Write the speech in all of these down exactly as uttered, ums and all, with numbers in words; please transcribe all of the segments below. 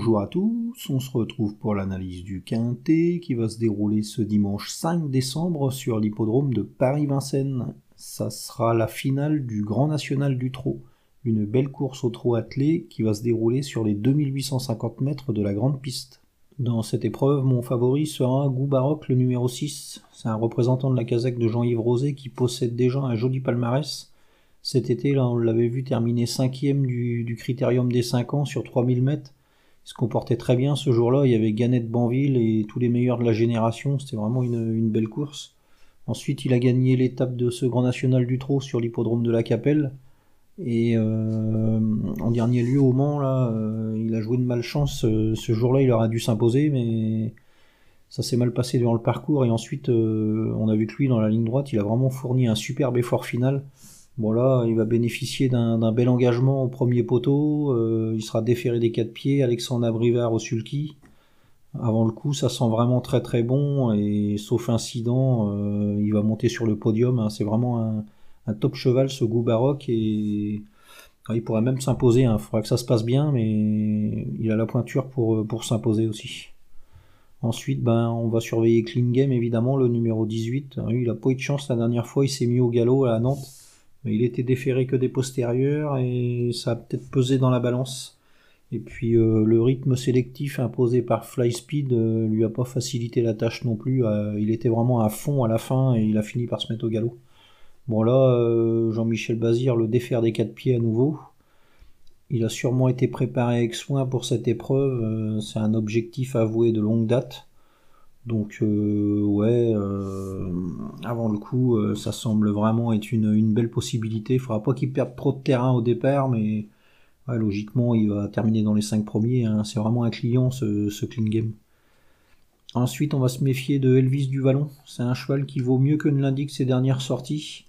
Bonjour à tous, on se retrouve pour l'analyse du Quintet qui va se dérouler ce dimanche cinq décembre sur l'hippodrome de Paris-Vincennes. Ça sera la finale du Grand National du Trot, une belle course au trot attelé qui va se dérouler sur les deux mille huit cent cinquante mètres de la grande piste. Dans cette épreuve, mon favori sera Goût Baroque, le numéro six. C'est un représentant de la casaque de Jean-Yves Rosé qui possède déjà un joli palmarès. Cet été, là, on l'avait vu terminer cinquième du, du critérium des cinq ans sur trois mille mètres. Il se comportait très bien ce jour-là. Il y avait Ganette Banville et tous les meilleurs de la génération. C'était vraiment une, une belle course. Ensuite, il a gagné l'étape de ce Grand National du Trot sur l'hippodrome de la Capelle. Et euh, en dernier lieu au Mans, là, euh, il a joué de malchance. Euh, ce jour-là, il aurait dû s'imposer, mais ça s'est mal passé durant le parcours. Et ensuite, euh, on a vu que lui, dans la ligne droite, il a vraiment fourni un superbe effort final. Bon là, il va bénéficier d'un, d'un bel engagement au premier poteau. Euh, il sera déféré des quatre pieds. Alexandre Abrivard au sulky. Avant le coup, ça sent vraiment très très bon. Et sauf incident, euh, il va monter sur le podium. Hein. C'est vraiment un, un top cheval, ce Goût Baroque. Et ah, il pourrait même s'imposer. Il hein. faudra que ça se passe bien, mais il a la pointure pour, pour s'imposer aussi. Ensuite, ben, on va surveiller Clean Game, évidemment, le numéro dix-huit. Il n'a pas eu de chance la dernière fois. Il s'est mis au galop à Nantes. Mais il était déféré que des postérieurs et ça a peut-être pesé dans la balance. Et puis euh, le rythme sélectif imposé par Flyspeed euh, lui a pas facilité la tâche non plus. Euh, il était vraiment à fond à la fin et il a fini par se mettre au galop. Bon là, euh, Jean-Michel Bazir le défère des quatre pieds à nouveau. Il a sûrement été préparé avec soin pour cette épreuve. Euh, c'est un objectif avoué de longue date. Donc euh, ouais, euh, avant le coup, euh, ça semble vraiment être une, une belle possibilité. Il faudra pas qu'il perde trop de terrain au départ, mais ouais, logiquement, il va terminer dans les cinq premiers. Hein. C'est vraiment un client, ce, ce Clean Game. Ensuite, on va se méfier de Elvis du Vallon. C'est un cheval qui vaut mieux que ne l'indiquent ses dernières sorties.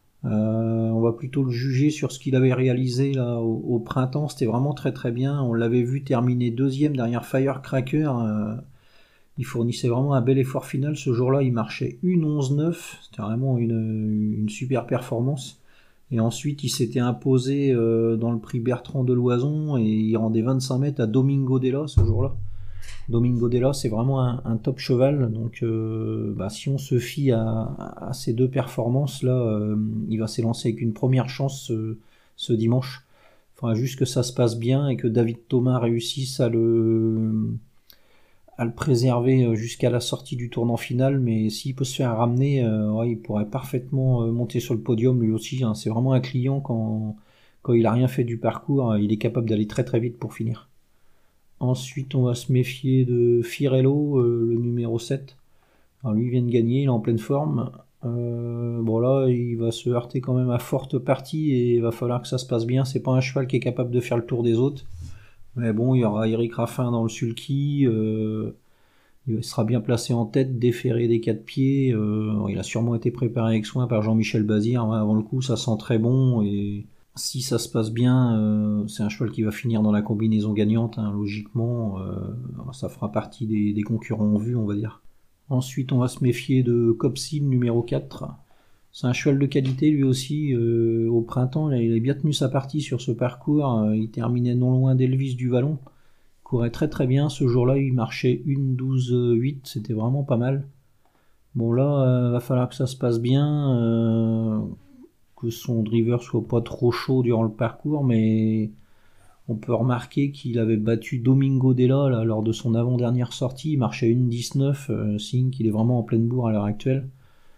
Euh, on va plutôt le juger sur ce qu'il avait réalisé là au, au printemps. C'était vraiment très très bien. On l'avait vu terminer deuxième derrière Firecracker. Euh, Il fournissait vraiment un bel effort final. Ce jour-là, il marchait une onze neuf. C'était vraiment une, une super performance. Et ensuite, il s'était imposé euh, dans le prix Bertrand de Loison et il rendait vingt-cinq mètres à Domingo Della ce jour-là. Domingo Della, c'est vraiment un, un top cheval. Donc, euh, bah, si on se fie à, à ces deux performances-là, euh, il va s'élancer avec une première chance ce, ce dimanche. Il faudra juste que ça se passe bien et que David Thomas réussisse à le... à le préserver jusqu'à la sortie du tournant final, mais s'il peut se faire ramener, euh, ouais, il pourrait parfaitement euh, monter sur le podium lui aussi. Hein. C'est vraiment un client quand, quand il a rien fait du parcours, hein, il est capable d'aller très très vite pour finir. Ensuite, on va se méfier de Firello, euh, le numéro sept. Alors, lui, il vient de gagner, il est en pleine forme. Euh, bon là, il va se heurter quand même à forte partie et il va falloir que ça se passe bien. C'est pas un cheval qui est capable de faire le tour des autres. Mais bon, il y aura Eric Raffin dans le sulky, euh, il sera bien placé en tête, déféré des quatre pieds, euh, il a sûrement été préparé avec soin par Jean-Michel Bazir, avant le coup ça sent très bon, et si ça se passe bien, euh, c'est un cheval qui va finir dans la combinaison gagnante, hein, logiquement, euh, ça fera partie des, des concurrents en vue, on va dire. Ensuite, on va se méfier de Copsil, numéro quatre. C'est un cheval de qualité lui aussi. Euh, au printemps, là, il a bien tenu sa partie sur ce parcours. Euh, il terminait non loin d'Elvis du Vallon. Il courait très très bien. Ce jour-là, il marchait une douze huit. C'était vraiment pas mal. Bon là, euh, va falloir que ça se passe bien. Euh, que son driver soit pas trop chaud durant le parcours. Mais on peut remarquer qu'il avait battu Domingo Della là, lors de son avant-dernière sortie. Il marchait une dix-neuf. Euh, signe qu'il est vraiment en pleine bourre à l'heure actuelle.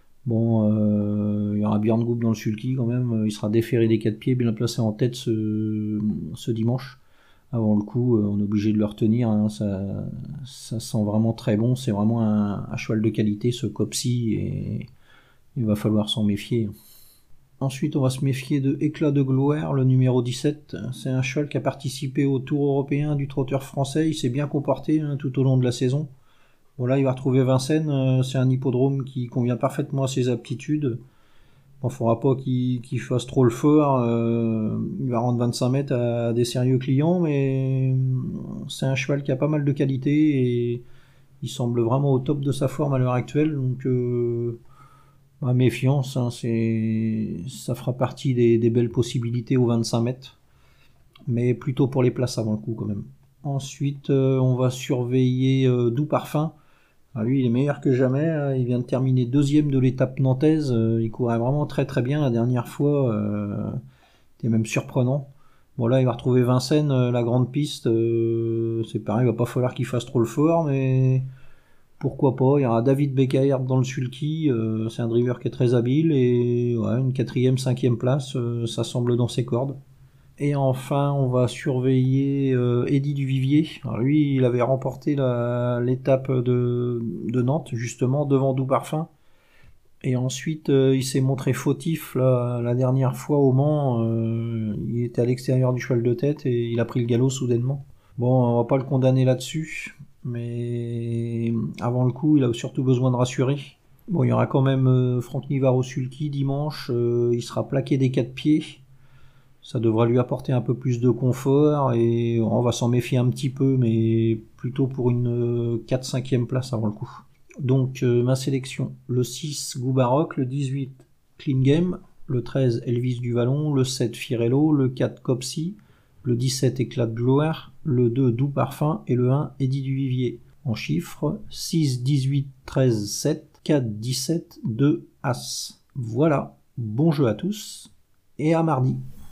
Bon, euh, il y aura Björn Goop dans le sulky quand même, il sera déféré des quatre pieds, bien placé en tête ce, ce dimanche. Avant le coup, on est obligé de le retenir, hein. ça, ça sent vraiment très bon, c'est vraiment un, un cheval de qualité ce Copsi, et il va falloir s'en méfier. Ensuite, on va se méfier de Éclat de Gloire, le numéro dix-sept. C'est un cheval qui a participé au Tour européen du trotteur français, il s'est bien comporté hein, tout au long de la saison. Bon là, il va retrouver Vincennes, euh, c'est un hippodrome qui convient parfaitement à ses aptitudes. Bon, faudra pas qu'il, qu'il fasse trop le fort, euh, il va rendre vingt-cinq mètres à des sérieux clients, mais c'est un cheval qui a pas mal de qualité et il semble vraiment au top de sa forme à l'heure actuelle, donc euh, bah, méfiance, hein, c'est, ça fera partie des, des belles possibilités aux vingt-cinq mètres, mais plutôt pour les places avant le coup quand même. Ensuite, euh, on va surveiller euh, Doux Parfum. Ah, lui, il est meilleur que jamais. Hein. Il vient de terminer deuxième de l'étape nantaise. Euh, il courait vraiment très très bien la dernière fois. Euh, C'était même surprenant. Bon, là, il va retrouver Vincennes, euh, la grande piste. Euh, c'est pareil, il va pas falloir qu'il fasse trop le fort, mais pourquoi pas. Il y aura David Beckaert dans le sulky. Euh, c'est un driver qui est très habile. Et ouais, une quatrième, cinquième place, euh, ça semble dans ses cordes. Et enfin, on va surveiller euh, Eddy Duvivier. Alors lui, il avait remporté la- l'étape de, de Nantes, justement, devant Doux Parfum. Et ensuite, euh, il s'est montré fautif là, la dernière fois au Mans. Euh, il était à l'extérieur du cheval de tête et il a pris le galop soudainement. Bon, on va pas le condamner là-dessus, mais avant le coup, il a surtout besoin de rassurer. Bon, il y aura quand même euh, Franck Nivard au sulky dimanche. Euh, il sera plaqué des quatre pieds. Ça devra lui apporter un peu plus de confort et on va s'en méfier un petit peu, mais plutôt pour une quatre cinquième place avant le coup. Donc euh, ma sélection, le six Goubaroc, le dix-huit Clean Game, le treize Elvis du Vallon, le sept Firello, le quatre Copsy, le dix-sept Éclat de gloire, le deux Doux Parfum et le un Eddy Duvivier. En chiffres, six, dix-huit, treize, sept, quatre, dix-sept, deux, As. Voilà, bon jeu à tous et à mardi.